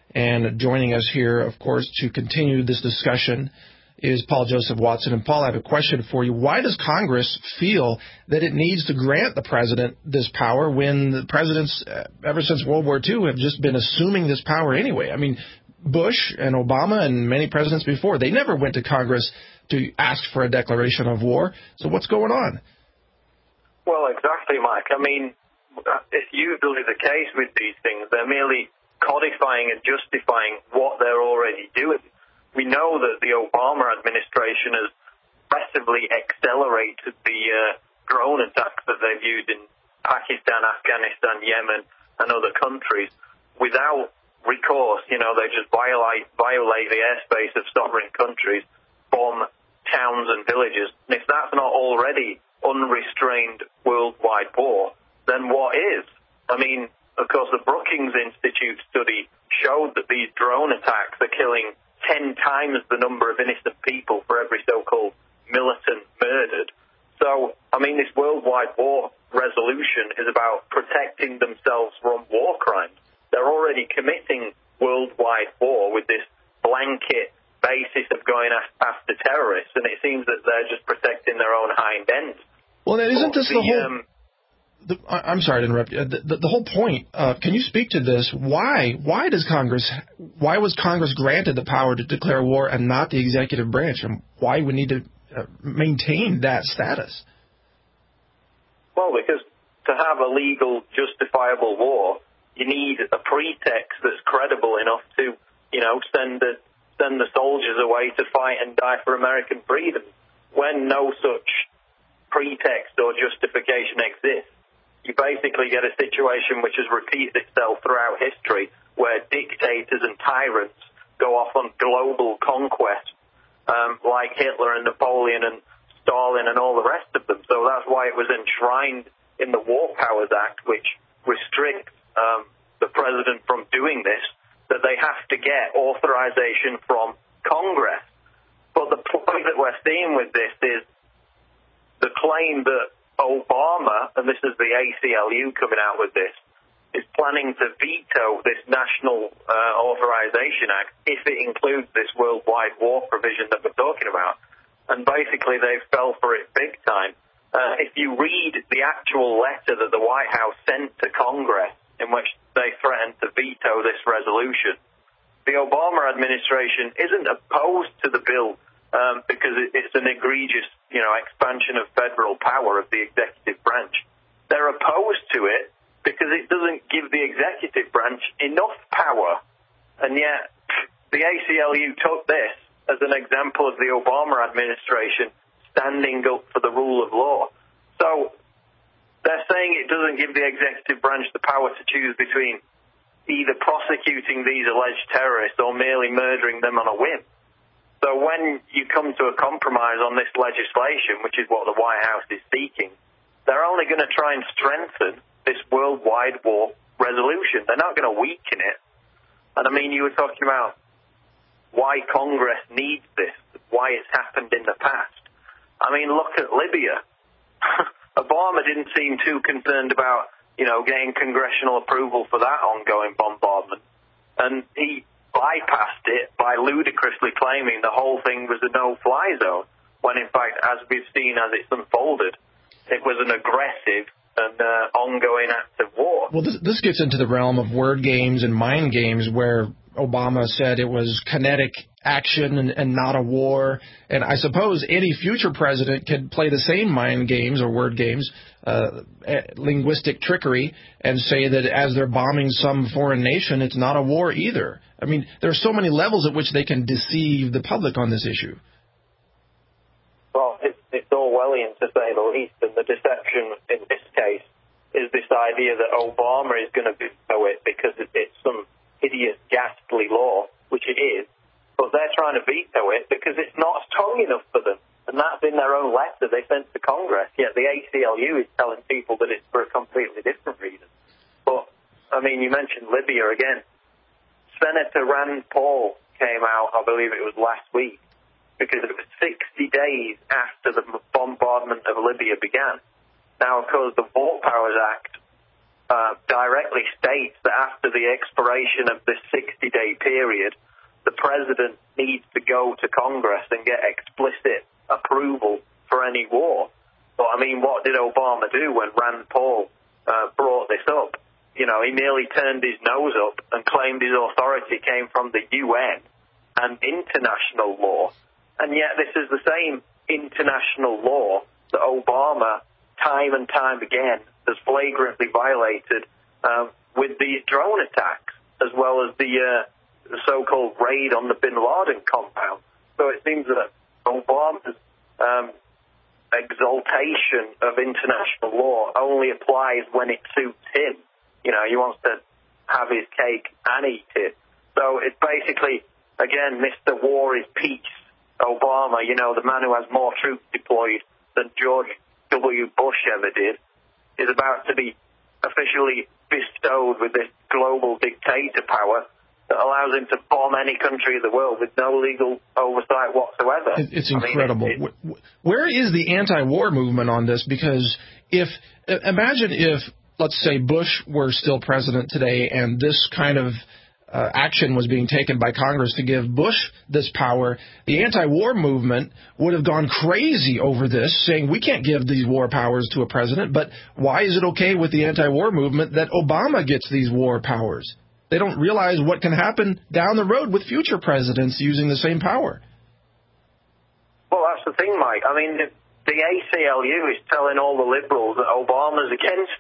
And joining us here, of course, to continue this discussion is Paul Joseph Watson. And Paul, I have a question for you. Why does Congress feel that it needs to grant the president this power when the presidents, uh, ever since World War Two, have just been assuming this power anyway? I mean, Bush and Obama and many presidents before, they never went to Congress to ask for a declaration of war. So what's going on? Well, exactly, Mike. I mean, it's usually the case with these things. They're merely codifying and justifying what they're already doing. We know that the Obama administration has aggressively accelerated the uh, drone attacks that they've used in Pakistan, Afghanistan, Yemen, and other countries without recourse. You know, they just violate, violate the airspace of sovereign countries, bomb towns and villages. And if that's not already unrestrained worldwide war, then what is? I mean, of course, the Brookings Institute study showed that these drone attacks are killing ten times the number of innocent people for every so-called militant murdered. So, I mean, this worldwide war resolution is about protecting themselves from war crimes. They're already committing worldwide war with this blanket basis of going after terrorists, and it seems that they're just protecting their own hind end. Well, then isn't this the, the whole... Um, The, I'm sorry to interrupt you. The, the, the whole point, uh, can you speak to this? Why Why does Congress, why was Congress granted the power to declare war and not the executive branch? And why we need to uh, maintain that status? Well, because to have a legal, justifiable war, you need a pretext that's credible enough to, you know, send the, send the soldiers away to fight and die for American freedom. When no such pretext or justification exists, you basically get a situation which has repeated itself throughout history, where dictators and tyrants go off on global conquest, um, like Hitler and Napoleon and Stalin and all the rest of them. So that's why it was enshrined in the War Powers Act, which restricts um, the president from doing this, that they have to get authorization from Congress. But the point that we're seeing with this is the claim that Obama, and this is the A C L U coming out with this, is planning to veto this National uh, Authorization Act if it includes this worldwide war provision that we're talking about. And basically they fell for it big time. Uh, if you read the actual letter that the White House sent to Congress in which they threatened to veto this resolution, the Obama administration isn't opposed to the bill Um, because it's an egregious, you know, expansion of federal power of the executive branch. They're opposed to it because it doesn't give the executive branch enough power. And yet the A C L U took this as an example of the Obama administration standing up for the rule of law. So they're saying it doesn't give the executive branch the power to choose between either prosecuting these alleged terrorists or merely murdering them on a whim. So when you come to a compromise on this legislation, which is what the White House is seeking, they're only going to try and strengthen this worldwide war resolution. They're not going to weaken it. And I mean, you were talking about why Congress needs this, why it's happened in the past. I mean, look at Libya. Obama didn't seem too concerned about, you know, getting congressional approval for that ongoing bombardment. And he bypassed it by ludicrously claiming the whole thing was a no-fly zone, when in fact, as we've seen as it's unfolded, it was an aggressive and uh, ongoing act of war. Well, this, this gets into the realm of word games and mind games, where Obama said it was kinetic action and, and not a war. And I suppose any future president could play the same mind games or word games, uh, linguistic trickery, and say that as they're bombing some foreign nation, it's not a war either. I mean, there are so many levels at which they can deceive the public on this issue. Well, it's, it's Orwellian, to say the least, and the deception in this case is this idea that Obama is going to veto it because it, it's some hideous, ghastly law, which it is, but they're trying to veto it because it's not strong enough for them, and that's in their own letter they sent to Congress, yet the A C L U is telling people that it's for a completely different reason. But, I mean, you mentioned Libya again. Senator Rand Paul came out, I believe it was last week, because it was sixty days after the bombardment of Libya began. Now, of course, the War Powers Act uh, directly states that after the expiration of this sixty-day period, the president needs to go to Congress and get explicit approval for any war. But, I mean, what did Obama do when Rand Paul uh, brought this up? You know, he merely turned his nose up and claimed his authority came from the U N and international law. And yet this is the same international law that Obama, time and time again, has flagrantly violated um, with these drone attacks, as well as the, uh, the so-called raid on the Bin Laden compound. So it seems that Obama's um, exaltation of international law only applies when it suits him. You know, he wants to have his cake and eat it. So it's basically, again, Mister War is Peace. Obama, you know, the man who has more troops deployed than George W. Bush ever did, is about to be officially bestowed with this global dictator power that allows him to bomb any country in the world with no legal oversight whatsoever. It's incredible. I mean, it, it, Where is the anti-war movement on this? Because if imagine if, let's say, Bush were still president today and this kind of uh, action was being taken by Congress to give Bush this power, the anti-war movement would have gone crazy over this, saying we can't give these war powers to a president, but why is it okay with the anti-war movement that Obama gets these war powers? They don't realize what can happen down the road with future presidents using the same power. Well, that's the thing, Mike. I mean, the, the A C L U is telling all the liberals that Obama's against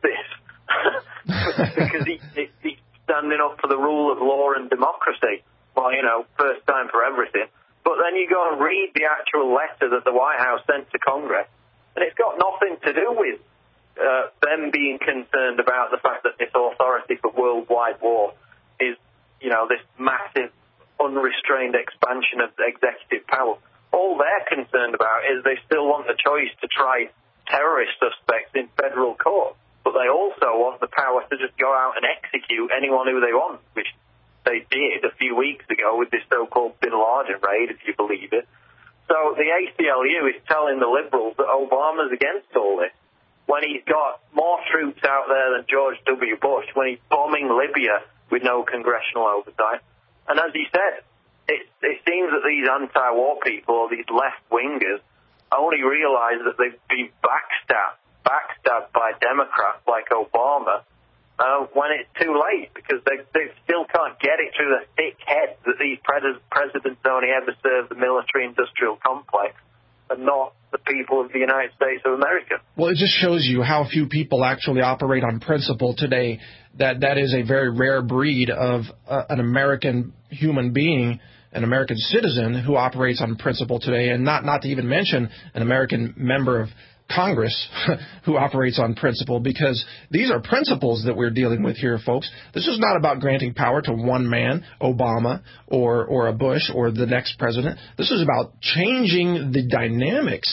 this because he, he, he's standing up for the rule of law and democracy. Well, you know, first time for everything. But then you go and read the actual letter that the White House sent to Congress, and it's got nothing to do with uh, them being concerned about the fact that this authority for worldwide war is, you know, this massive, unrestrained expansion of executive power. All they're concerned about is they still want the choice to try terrorist suspects in federal court, but they also want the power to just go out and execute anyone who they want, which they did a few weeks ago with this so-called Bin Laden raid, if you believe it. So the A C L U is telling the liberals that Obama's against all this, when he's got more troops out there than George W. Bush, when he's bombing Libya with no congressional oversight. And as he said, it, it seems that these anti-war people, or these left-wingers, only realize that they've been backstabbed, backstabbed by Democrats like Obama uh, when it's too late, because they, they still can't get it through their thick heads that these pres- presidents only ever serve the military-industrial complex and not the people of the United States of America. Well, it just shows you how few people actually operate on principle today. That that is a very rare breed of uh, an American human being, an American citizen who operates on principle today, and not, not to even mention an American member of Congress who operates on principle, because these are principles that we're dealing with here, folks. This is not about granting power to one man, Obama, or or a Bush, or the next president. This is about changing the dynamics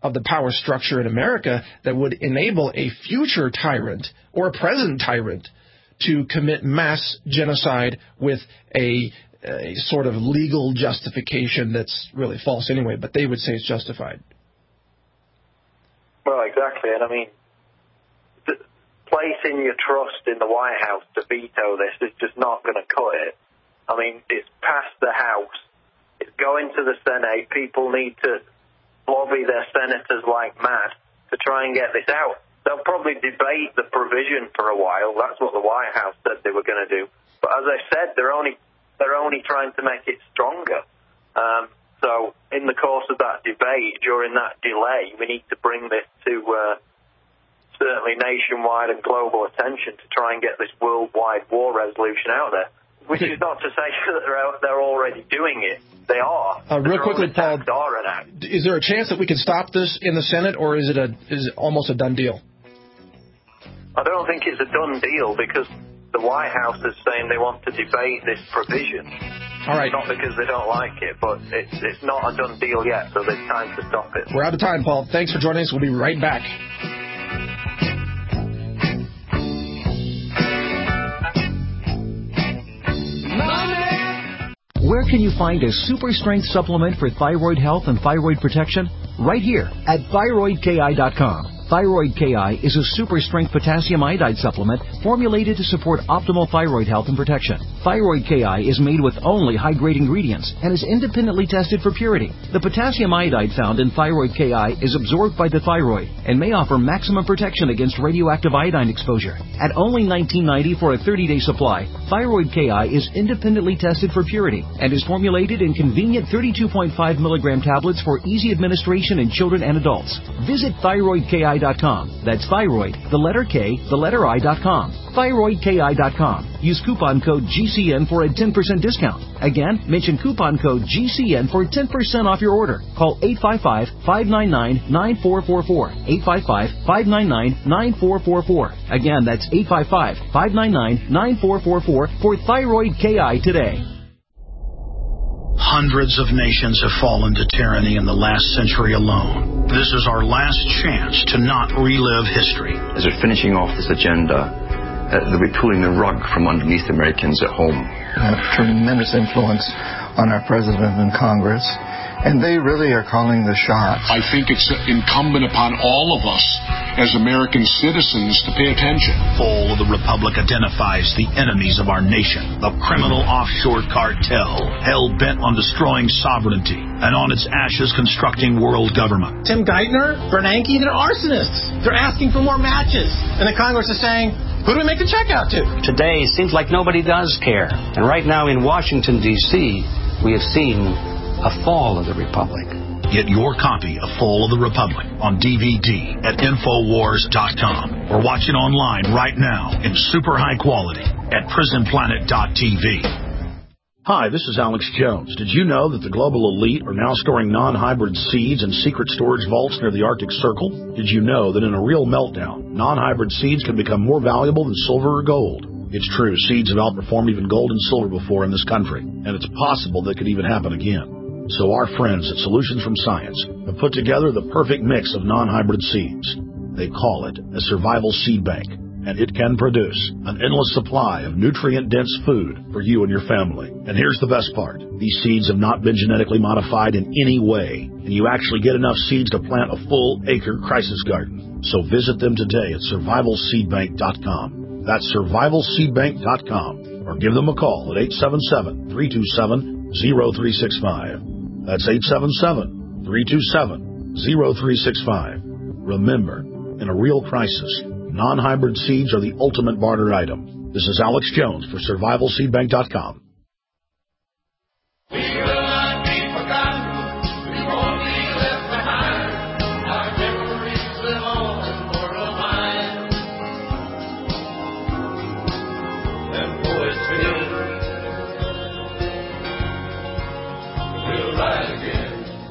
of the power structure in America that would enable a future tyrant or a present tyrant to commit mass genocide with a, a sort of legal justification that's really false anyway, but they would say it's justified. Well, exactly. And I mean, th- placing your trust in the White House to veto this is just not going to cut it. I mean, it's passed the House. It's going to the Senate. People need to lobby their senators like mad to try and get this out. They'll probably debate the provision for a while. That's what the White House said they were going to do. But as I said, they're only they're only trying to make it stronger. Um, so in the course of that debate, during that delay, we need to bring this to uh, certainly nationwide and global attention to try and get this worldwide war resolution out there. Which is not to say that they're, out, they're already doing it. They are. Uh, real quickly, Paul, are is there a chance that we can stop this in the Senate, or is it a is it almost a done deal? I don't think it's a done deal because the White House is saying they want to debate this provision. All right. Not because they don't like it, but it's it's not a done deal yet, so there's time to stop it. We're out of time, Paul. Thanks for joining us. We'll be right back. Where can you find a super strength supplement for thyroid health and thyroid protection? Right here at thyroid K I dot com. Thyroid K I is a super strength potassium iodide supplement formulated to support optimal thyroid health and protection. Thyroid K I is made with only high-grade ingredients and is independently tested for purity. The potassium iodide found in Thyroid K I is absorbed by the thyroid and may offer maximum protection against radioactive iodine exposure. At only nineteen ninety dollars for a thirty-day supply, Thyroid K I is independently tested for purity and is formulated in convenient thirty-two point five milligram tablets for easy administration in children and adults. Visit thyroid K I dot com. That's thyroid, the letter K, the letter I dot com. thyroid K I dot com. Use coupon code G C N for a ten percent discount. Again, mention coupon code G C N for ten percent off your order. Call eight five five, five nine nine, nine four four four. eight five five, five nine nine, nine four four four. Again, that's eight five five, five nine nine, nine four four four for Thyroid K I today. Hundreds of nations have fallen to tyranny in the last century alone. This is our last chance to not relive history. As they're finishing off this agenda, uh, they'll be pulling the rug from underneath Americans at home. Have tremendous influence on our president and Congress, and they really are calling the shots. I think it's incumbent upon all of us as American citizens to pay attention. Fall of the Republic identifies the enemies of our nation, the criminal offshore cartel, hell-bent on destroying sovereignty, and on its ashes constructing world government. Tim Geithner, Bernanke, they're arsonists. They're asking for more matches. And the Congress is saying, who do we make the check out to? Today, it seems like nobody does care. And right now in Washington, D C, we have seen a fall of the Republic. Get your copy of Fall of the Republic on D V D at Infowars dot com or watch it online right now in super high quality at Prison Planet dot T V. Hi, this is Alex Jones. Did you know that the global elite are now storing non-hybrid seeds in secret storage vaults near the Arctic Circle? Did you know that in a real meltdown, non-hybrid seeds can become more valuable than silver or gold? It's true, seeds have outperformed even gold and silver before in this country, and it's possible that could even happen again. So our friends at Solutions from Science have put together the perfect mix of non-hybrid seeds. They call it a survival seed bank, and it can produce an endless supply of nutrient-dense food for you and your family. And here's the best part. These seeds have not been genetically modified in any way, and you actually get enough seeds to plant a full acre crisis garden. So visit them today at survival seed bank dot com. That's survival seed bank dot com, or give them a call at eight seven seven, three two seven, zero three six five. That's eight seven seven, three two seven, zero three six five. Remember, in a real crisis, non-hybrid seeds are the ultimate barter item. This is Alex Jones for survival seed bank dot com. We will not be forgotten. We won't be left behind. Our memories live on in mortal minds. And poets feel we'll rise again.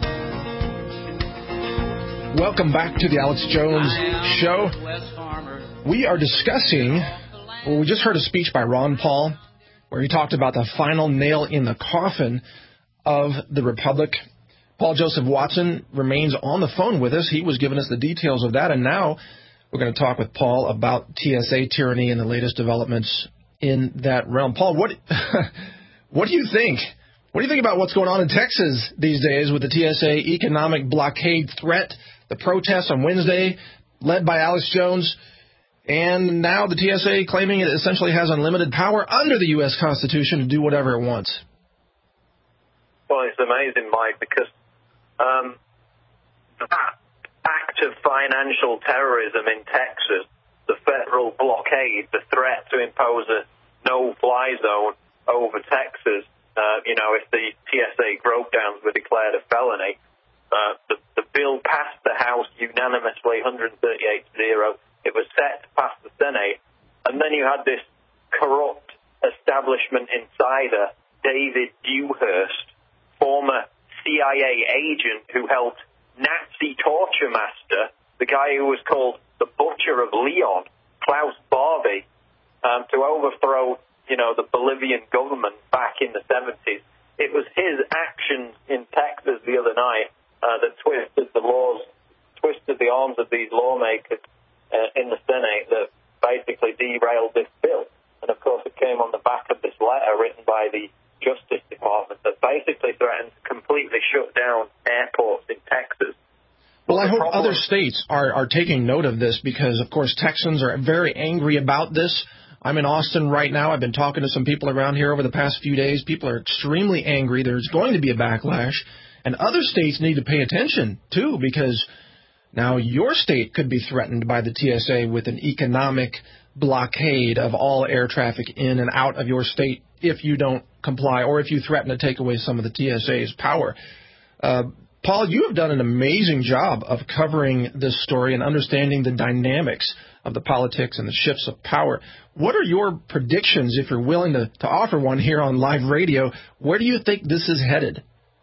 Welcome back to the Alex Jones Show. We are discussing, well, we just heard a speech by Ron Paul where he talked about the final nail in the coffin of the Republic, Paul Joseph Watson remains on the phone with us. He was giving us the details of that, and now we're going to talk with Paul about T S A tyranny and the latest developments in that realm. Paul, what what do you think? What do you think about what's going on in Texas these days with the T S A economic blockade threat, the protests on Wednesday led by Alex Jones, and now the T S A claiming it essentially has unlimited power under the U S Constitution to do whatever it wants? Well, it's amazing, Mike, because um, that act of financial terrorism in Texas, the federal blockade, the threat to impose a no-fly zone over Texas, uh, you know, if the T S A broke downs were declared a felony, uh, the, the bill passed the House unanimously, one thirty-eight to zero. It was set to pass the Senate, and then you had this corrupt establishment insider, David Dewhurst, former C I A agent who helped Nazi torture master, the guy who was called the Butcher of Leon, Klaus Barbie, um, to overthrow, you know, the Bolivian government back in the seventies. It was his actions in Texas the other night uh, that twisted the laws, twisted the arms of these lawmakers uh, in the Senate that basically derailed this bill. And, of course, it came on the back of this letter written by the Justice Department that basically threatens to completely shut down airports in Texas. Well, I hope problem, other states are, are taking note of this because, of course, Texans are very angry about this. I'm in Austin right now. I've been talking to some people around here over the past few days. People are extremely angry. There's going to be a backlash. And other states need to pay attention, too, because now your state could be threatened by the T S A with an economic blockade of all air traffic in and out of your state if you don't comply or if you threaten to take away some of the T S A's power. Uh, Paul, you have done an amazing job of covering this story and understanding the dynamics of the politics and the shifts of power. What are your predictions, if you're willing to, to offer one here on live radio? Where do you think this is headed?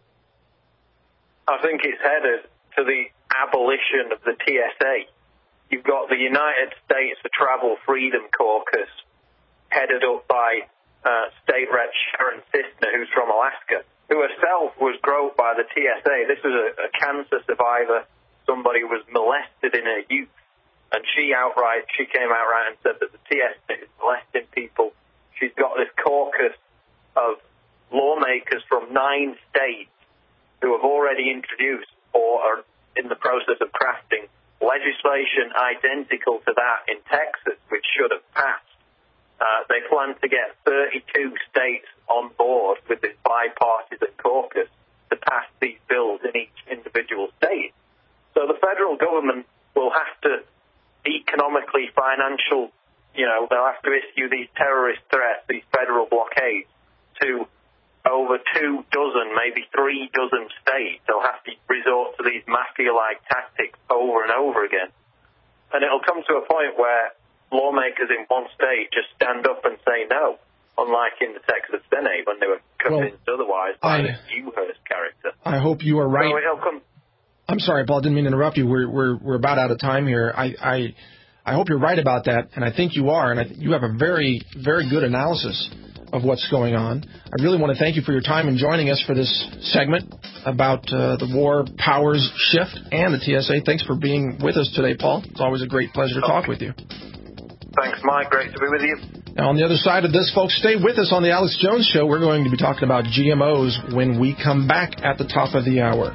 I think it's headed to the abolition of the T S A. You've got the United States for Travel Freedom Caucus, headed up by uh, State Rep Sharon Sisner, who's from Alaska, who herself was groped by the T S A. This was a, a cancer survivor, somebody who was molested in her youth. And she outright, she came outright and said that the T S A is molesting people. She's got this caucus of lawmakers from nine states who have already introduced or are in the process of crafting legislation identical to that in Texas, which should have passed. Uh, they plan to get thirty-two states on board with this bipartisan caucus to pass these bills in each individual state. So the federal government will have to economically, financial, you know, they'll have to issue these terrorist threats, these federal blockades to over two dozen, maybe three dozen states. They'll have to resort to these mafia-like tactics over and over again. And it'll come to a point where lawmakers in one state just stand up and say no, unlike in the Texas Senate when they were convinced well, otherwise by I, the Dewhurst character. I hope you are right. So it'll come... I'm sorry, Paul, I didn't mean to interrupt you. We're, we're, we're about out of time here. I, I, I hope you're right about that, and I think you are, and I th- you have a very, very good analysis of what's going on. I really want to thank you for your time and joining us for this segment about uh, the war powers shift and the T S A. Thanks for being with us today, Paul. It's always a great pleasure to talk with you. Thanks, Mike. Great to be with you. Now, on the other side of this, folks, stay with us on the Alex Jones Show. We're going to be talking about G M Os when we come back at the top of the hour.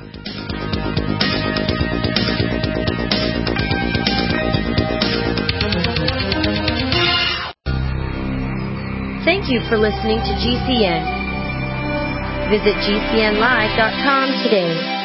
Thank you for listening to G C N. Visit G C N live dot com today.